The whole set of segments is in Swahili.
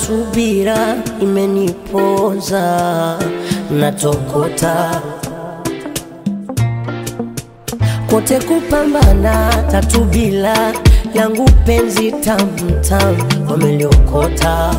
subira imeniponza, natokota kote kupambana tatu bila yangu penzi tamtam wameliokota.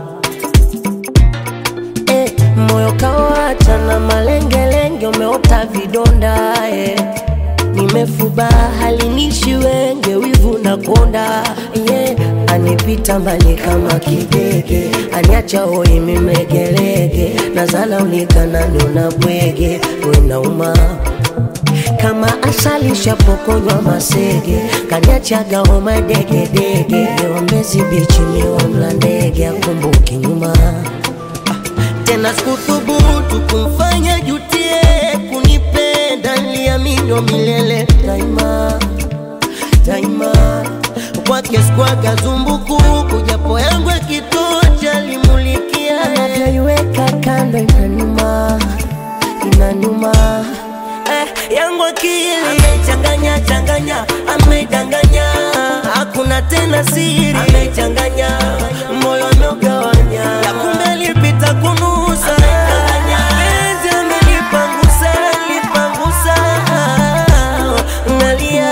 Moyo kawacha na malengelenge umeota vidonda. Nimefuba halinishi wenge wivu na konda. Anipita mbali kama kidege, aniacha hoi mimegelege, nazala ulikana niona bwege wenauma. Kama asali shapokonywa masege, kaniachaga homa dege dege. Mbezi bichi miwa mlandege akumbuki nyuma. Tena sikuthubutu kumfanya jutie kunipenda, niliamini milele daima daima. Kwake sikuwaga zumbukuku, japo yangu kitocha limulikia. Anavyoiweka kando inanuma inanuma. Yangu akili amechanganya changanya, amedanganya, hakuna tena siri. Amechanganya moyo ameugawanya, ya kumbe lipita kunusa. Amechanganya penzi amelipangusa lipangusa, nalia.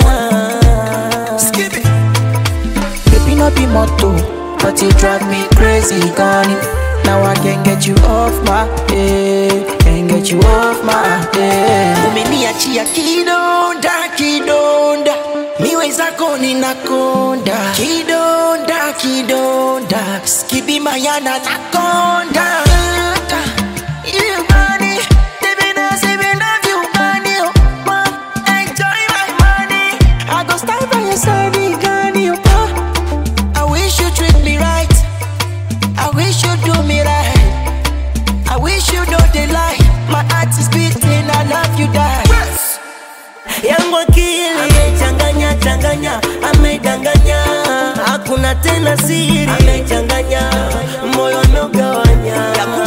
Skip it. Keeping up in motto, but you drive me crazy, gone. Now I can't get you off my head, can't get you off my head. Umeniachia kidonda kidonda, miwe zako ninakonda. Kidonda kidonda, skibi mayana nakonda. You money, living as if you love you money. Enjoy my money, I go stand by your side, Ghani. I wish you treat me right, I wish you do me right, I wish you know the lie. My heart is beating, I love you die. Yangu akili amechanganya changanya, amedanganya, hakuna tena siri. Amechanganya moyo ameugawanya.